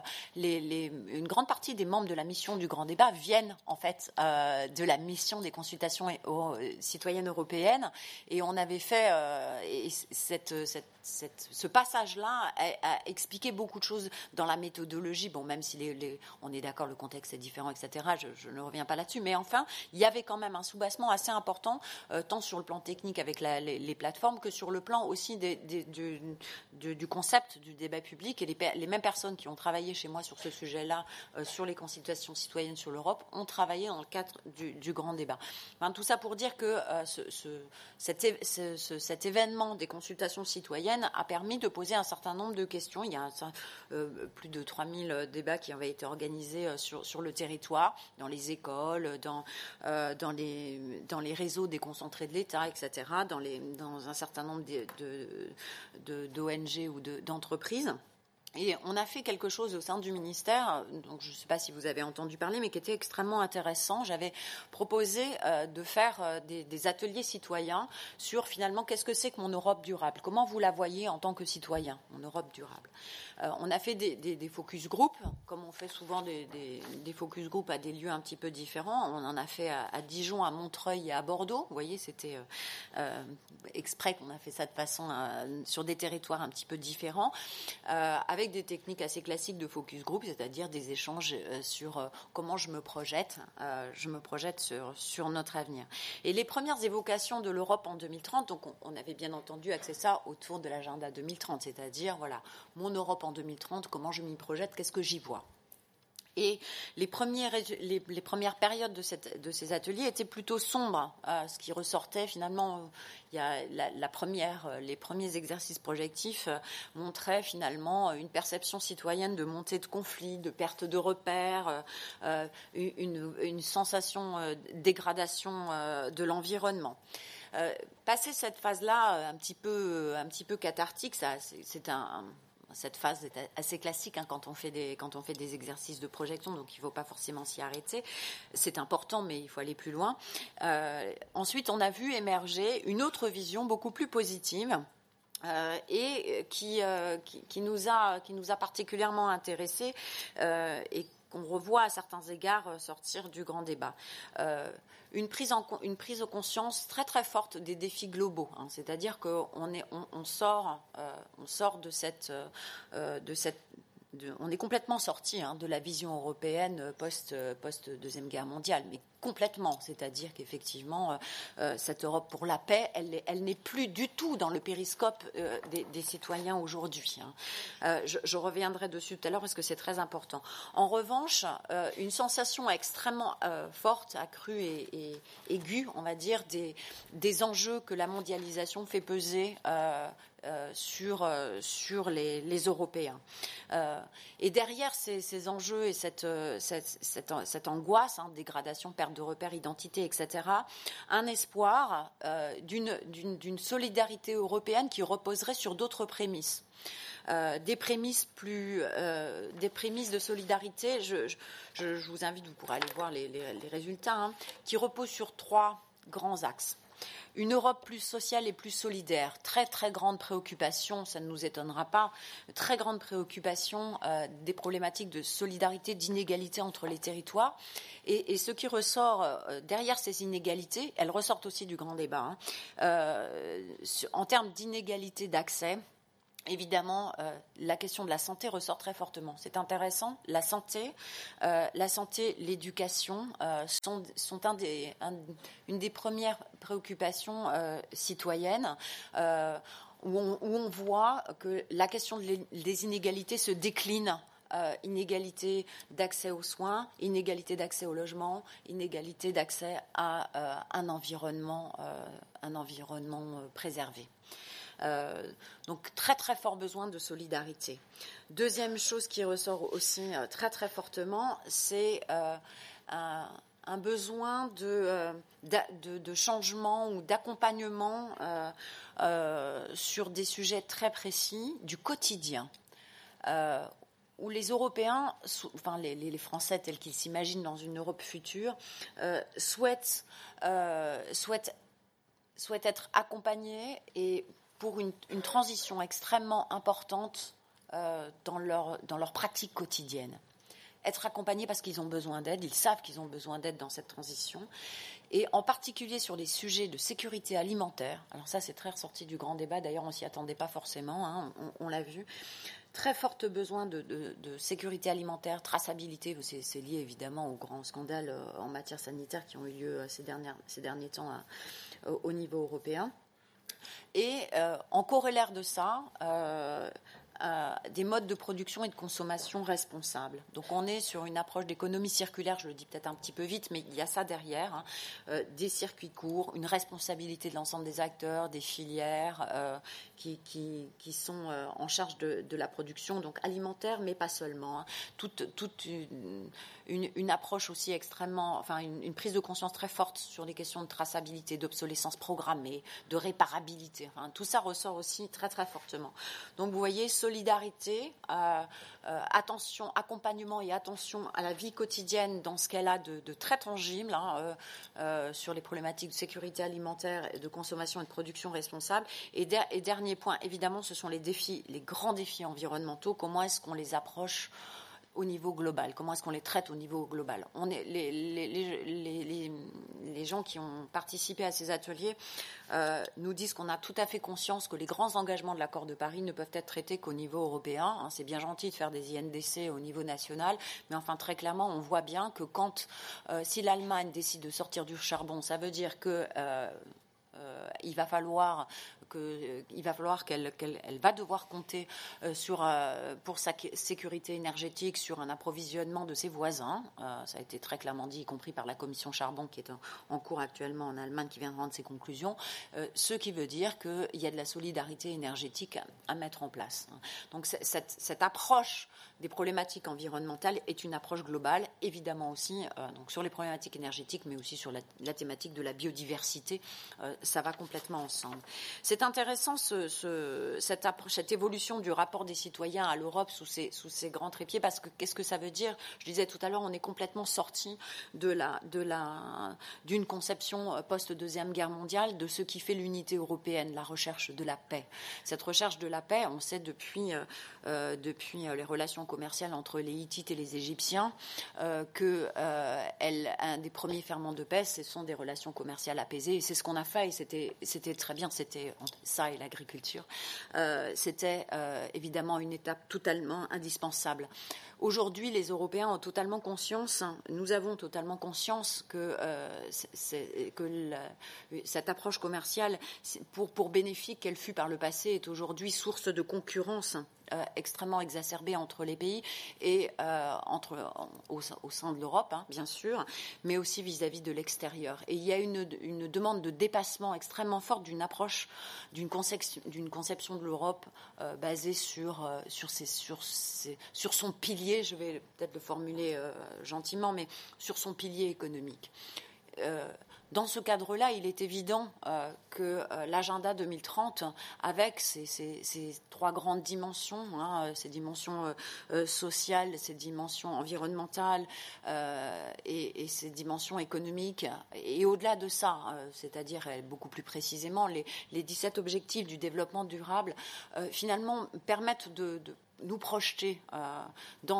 une grande partie des membres de la mission du grand débat viennent en fait de la mission des consultations citoyennes européennes, et on avait fait ce passage-là a expliqué beaucoup de choses dans la méthodologie. Bon, même si on est d'accord, le contexte est différent, etc. Je ne reviens pas là-dessus. Mais enfin, il y avait quand même un soubassement assez important, tant sur le plan technique avec les plateformes que sur le plan aussi du concept du débat public. Et les mêmes personnes qui ont travaillé chez moi sur ce sujet-là, sur les consultations citoyennes sur l'Europe, ont travaillé dans le cadre du grand débat. Enfin, tout ça pour dire que cet événement des consultations citoyennes a permis de poser un certain nombre de questions. Il y a plus de 3000 débats qui avaient été organisés sur le territoire, dans les écoles, dans les réseaux déconcentrés de l'État, etc., dans un certain nombre d'ONG ou d'entreprises. Et on a fait quelque chose au sein du ministère, donc je ne sais pas si vous avez entendu parler, mais qui était extrêmement intéressant. J'avais proposé de faire des ateliers citoyens sur finalement qu'est-ce que c'est que mon Europe durable. Comment vous la voyez en tant que citoyen, mon Europe durable. On a fait des focus group, comme on fait souvent des focus group à des lieux un petit peu différents. On en a fait à Dijon, à Montreuil et à Bordeaux. Vous voyez, c'était exprès qu'on a fait ça de façon sur des territoires un petit peu différents, avec des techniques assez classiques de focus group, c'est-à-dire des échanges sur comment je me projette sur notre avenir. Et les premières évocations de l'Europe en 2030, donc on avait bien entendu axé ça autour de l'agenda 2030, c'est-à-dire voilà, mon Europe en 2030, comment je m'y projette, qu'est-ce que j'y vois. Et les premières périodes de ces ateliers étaient plutôt sombres. Ce qui ressortait finalement, il y a les premiers exercices projectifs montraient finalement une perception citoyenne de montée de conflits, de perte de repères, une sensation de dégradation de l'environnement. Passer cette phase-là un petit peu cathartique, cette phase est assez classique quand on fait des exercices de projection, donc il ne faut pas forcément s'y arrêter. C'est important, mais il faut aller plus loin. Ensuite, on a vu émerger une autre vision beaucoup plus positive et qui nous a particulièrement intéressés et qu'on revoit à certains égards sortir du grand débat. Une prise de conscience très très forte des défis globaux, c'est-à-dire qu'on sort de cette on est complètement sorti de la vision européenne post Deuxième Guerre mondiale, mais complètement, c'est-à-dire qu'effectivement cette Europe pour la paix, elle n'est plus du tout dans le périscope des citoyens aujourd'hui. Je reviendrai dessus tout à l'heure parce que c'est très important. En revanche, une sensation extrêmement forte, accrue et aiguë, on va dire, des enjeux que la mondialisation fait peser sur les Européens. Et derrière ces enjeux et cette angoisse, dégradation, perte de repères, identité, etc., un espoir d'une solidarité européenne qui reposerait sur d'autres prémices. Des prémices de solidarité, je vous invite, vous pourrez aller voir les résultats, qui reposent sur 3 grands axes. Une Europe plus sociale et plus solidaire, très très grande préoccupation, ça ne nous étonnera pas, très grande préoccupation des problématiques de solidarité, d'inégalité entre les territoires. Et ce qui ressort derrière ces inégalités, elles ressortent aussi du grand débat, en termes d'inégalité d'accès. Évidemment, la question de la santé ressort très fortement. C'est intéressant. La santé, l'éducation sont une des premières préoccupations citoyennes où on voit que la question des inégalités se décline. Inégalité d'accès aux soins, inégalité d'accès au logement, inégalité d'accès à un environnement préservé. Donc très très fort besoin de solidarité. Deuxième chose qui ressort aussi très très fortement, c'est un besoin de changement ou d'accompagnement sur des sujets très précis du quotidien. Où les Européens, enfin les Français tels qu'ils s'imaginent dans une Europe future, souhaitent être accompagnés et pour une transition extrêmement importante dans leur pratique quotidienne. être accompagnés parce qu'ils ont besoin d'aide, ils savent qu'ils ont besoin d'aide dans cette transition, et en particulier sur les sujets de sécurité alimentaire. Alors ça, c'est très ressorti du grand débat, d'ailleurs on ne s'y attendait pas forcément, hein, on l'a vu. Très forte besoin de sécurité alimentaire, traçabilité, c'est lié évidemment aux grands scandales en matière sanitaire qui ont eu lieu ces derniers temps au niveau européen. Et en corollaire de ça, des modes de production et de consommation responsables. Donc on est sur une approche d'économie circulaire, je le dis peut-être un petit peu vite, mais il y a ça derrière, des circuits courts, une responsabilité de l'ensemble des acteurs, des filières qui sont en charge de la production, donc alimentaire, mais pas seulement. Toute une approche aussi extrêmement, enfin une prise de conscience très forte sur les questions de traçabilité, d'obsolescence programmée, de réparabilité. Enfin, tout ça ressort aussi très très fortement. Donc vous voyez, solidarité, attention, accompagnement et attention à la vie quotidienne dans ce qu'elle a de très tangible sur les problématiques de sécurité alimentaire, de consommation et de production responsable. Et dernier point, évidemment, ce sont les grands défis environnementaux. Comment est-ce qu'on les approche au niveau global? Comment est-ce qu'on les traite au niveau global? Les gens qui ont participé à ces ateliers nous disent qu'on a tout à fait conscience que les grands engagements de l'accord de Paris ne peuvent être traités qu'au niveau européen. Hein, c'est bien gentil de faire des INDC au niveau national, mais enfin très clairement, on voit bien que si l'Allemagne décide de sortir du charbon, ça veut dire que il va falloir qu'elle va devoir compter pour sa sécurité énergétique sur un approvisionnement de ses voisins. Ça a été très clairement dit, y compris par la commission charbon qui est en cours actuellement en Allemagne, qui vient de rendre ses conclusions. Ce qui veut dire qu'il y a de la solidarité énergétique à mettre en place. Donc cette approche des problématiques environnementales est une approche globale, évidemment aussi donc sur les problématiques énergétiques, mais aussi sur la thématique de la biodiversité. Ça va complètement ensemble. C'est intéressant cette évolution du rapport des citoyens à l'Europe sous ces grands trépieds, parce que qu'est-ce que ça veut dire? Je disais tout à l'heure, on est complètement sorti d'une conception post-Deuxième Guerre mondiale de ce qui fait l'unité européenne, la recherche de la paix. Cette recherche de la paix, on sait depuis les relations commerciales entre les Hittites et les Égyptiens un des premiers ferments de paix, ce sont des relations commerciales apaisées, et c'est ce qu'on a fait, et c'était très bien, c'était ça et l'agriculture. C'était évidemment une étape totalement indispensable. Aujourd'hui, les Européens ont totalement conscience, nous avons totalement conscience que cette approche commerciale, pour bénéfique qu'elle fut par le passé, est aujourd'hui source de concurrence extrêmement exacerbée entre les pays et au sein de l'Europe, hein, bien sûr, mais aussi vis-à-vis de l'extérieur. Et il y a une demande de dépassement extrêmement forte d'une approche, d'une conception de l'Europe basée sur son pilier, je vais peut-être le formuler gentiment, mais sur son pilier économique. Dans ce cadre-là, il est évident que l'agenda 2030, avec ces trois grandes dimensions, hein, ces dimensions sociales, ces dimensions environnementales et ces dimensions économiques, et au-delà de ça, c'est-à-dire beaucoup plus précisément les 17 objectifs du développement durable, finalement permettent de nous projeter dans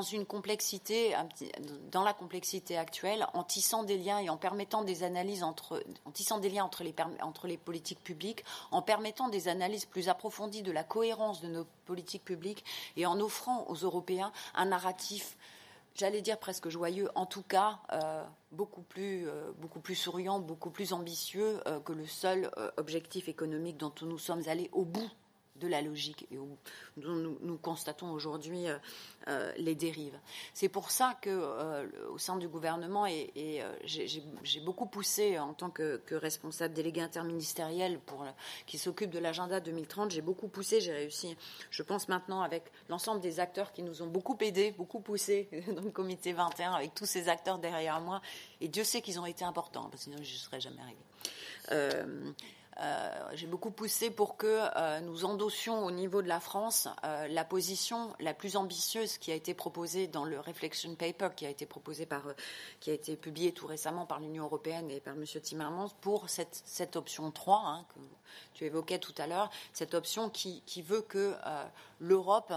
la complexité actuelle, en tissant des liens et en permettant des analyses entre les politiques publiques, en permettant des analyses plus approfondies de la cohérence de nos politiques publiques et en offrant aux Européens un narratif, j'allais dire presque joyeux, en tout cas beaucoup plus souriant, beaucoup plus ambitieux que le seul objectif économique dont nous sommes allés au bout de la logique et dont nous constatons aujourd'hui les dérives. C'est pour ça que au sein du gouvernement, et j'ai beaucoup poussé en tant que responsable délégué interministériel qui s'occupe de l'agenda 2030, j'ai beaucoup poussé, j'ai réussi, je pense maintenant avec l'ensemble des acteurs qui nous ont beaucoup aidés, beaucoup poussé dans le comité 21, avec tous ces acteurs derrière moi, et Dieu sait qu'ils ont été importants, parce que sinon je ne serais jamais arrivée. j'ai beaucoup poussé pour que nous endossions au niveau de la France la position la plus ambitieuse qui a été proposée dans le Reflection Paper qui a été publié tout récemment par l'Union européenne et par M. Timmermans pour cette option 3 que tu évoquais tout à l'heure, cette option qui veut que l'Europe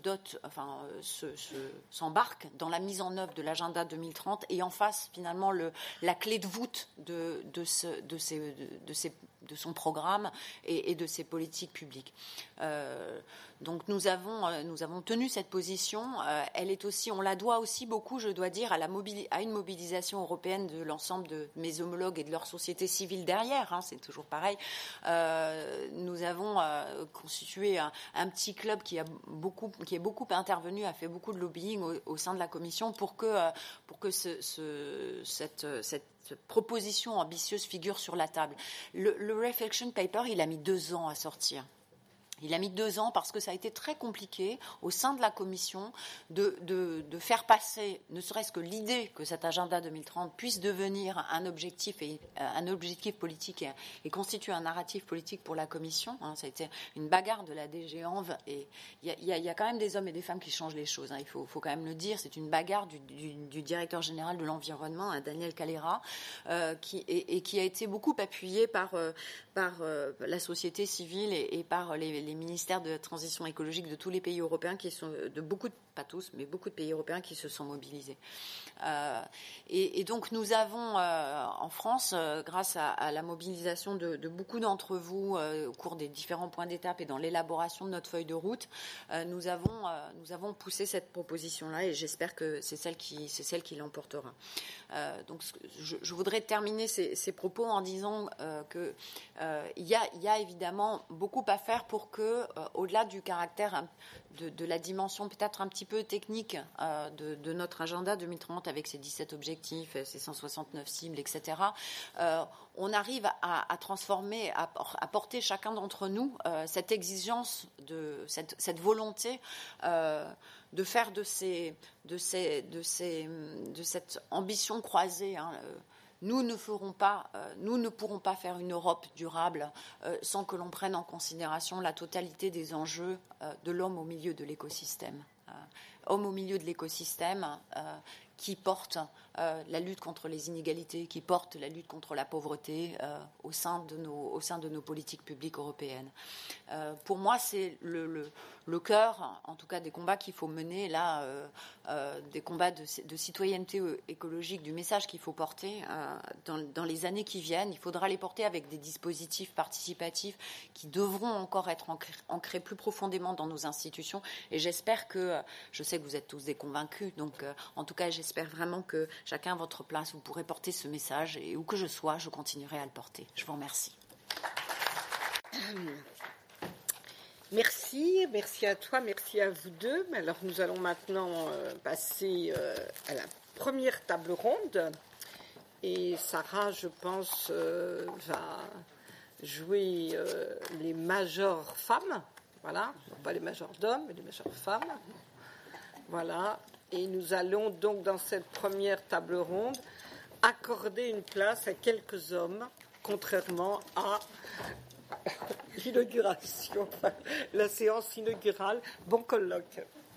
s'embarque dans la mise en œuvre de l'agenda 2030 et en fasse finalement la clé de voûte de son programme et de ses politiques publiques. Donc nous avons tenu cette position. Elle est aussi, on la doit aussi beaucoup, je dois dire, à une mobilisation européenne de l'ensemble de mes homologues et de leur société civile derrière. C'est toujours pareil. Nous avons constitué un petit club qui est beaucoup intervenu, a fait beaucoup de lobbying au sein de la Commission pour que cette proposition ambitieuse figure sur la table. Le Reflection Paper, il a mis 2 ans à sortir. Il a mis 2 ans parce que ça a été très compliqué au sein de la Commission de faire passer, ne serait-ce que l'idée que cet agenda 2030 puisse devenir un objectif politique et constituer un narratif politique pour la Commission. Ça a été une bagarre de la DG Env et il y a quand même des hommes et des femmes qui changent les choses. Il faut quand même le dire. C'est une bagarre du directeur général de l'environnement, Daniel Calera, qui a été beaucoup appuyé par la société civile et par les ministères de la transition écologique de tous les pays européens pas tous, mais beaucoup de pays européens qui se sont mobilisés. Et donc nous avons en France, grâce à la mobilisation de beaucoup d'entre vous au cours des différents points d'étape et dans l'élaboration de notre feuille de route, nous avons poussé cette proposition-là et j'espère que c'est celle qui l'emportera. Donc je voudrais terminer ces propos en disant que il y a évidemment beaucoup à faire pour que, au-delà du caractère de la dimension peut-être un petit peu technique de notre agenda 2030 avec ses 17 objectifs, ses 169 cibles, etc., on arrive à transformer, à porter chacun d'entre nous cette exigence, cette volonté de faire de cette ambition croisée. Nous ne pourrons pas faire une Europe durable sans que l'on prenne en considération la totalité des enjeux de l'homme au milieu de l'écosystème. Homme au milieu de l'écosystème qui porte la lutte contre les inégalités, qui porte la lutte contre la pauvreté au sein de nos politiques publiques européennes. Pour moi, c'est le cœur, en tout cas, des combats qu'il faut mener là, des combats de citoyenneté écologique, du message qu'il faut porter dans les années qui viennent. Il faudra les porter avec des dispositifs participatifs qui devront encore être ancrés plus profondément dans nos institutions. Et j'espère que, je sais que vous êtes tous des convaincus, donc en tout cas, j'espère vraiment que chacun à votre place, vous pourrez porter ce message et où que je sois, je continuerai à le porter. Je vous remercie. Merci à toi, merci à vous deux. Alors nous allons maintenant passer à la première table ronde et Sarah, je pense, va jouer les majors femmes, voilà, non pas les majors d'hommes, mais les majors femmes, voilà. Et nous allons donc dans cette première table ronde accorder une place à quelques hommes, contrairement à l'inauguration, la séance inaugurale. Bon colloque.